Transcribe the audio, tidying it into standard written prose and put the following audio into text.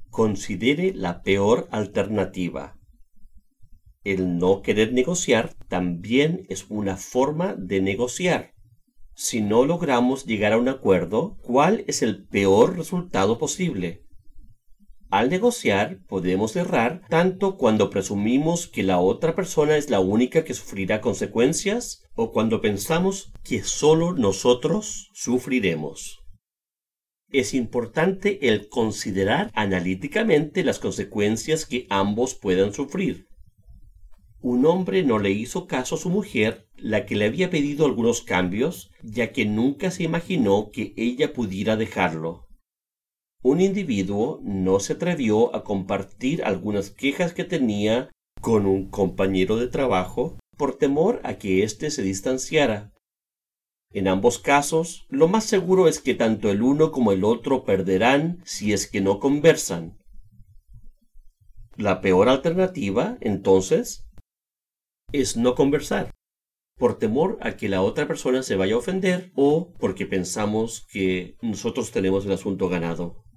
Considere la peor alternativa. El no querer negociar también es una forma de negociar. Si no logramos llegar a un acuerdo, ¿cuál es el peor resultado posible? Al negociar, podemos errar tanto cuando presumimos que la otra persona es la única que sufrirá consecuencias o cuando pensamos que solo nosotros sufriremos. Es importante el considerar analíticamente las consecuencias que ambos puedan sufrir. Un hombre no le hizo caso a su mujer, la que le había pedido algunos cambios, ya que nunca se imaginó que ella pudiera dejarlo. Un individuo no se atrevió a compartir algunas quejas que tenía con un compañero de trabajo por temor a que éste se distanciara. En ambos casos, lo más seguro es que tanto el uno como el otro perderán si es que no conversan. La peor alternativa, entonces, es no conversar, por temor a que la otra persona se vaya a ofender o porque pensamos que nosotros tenemos el asunto ganado.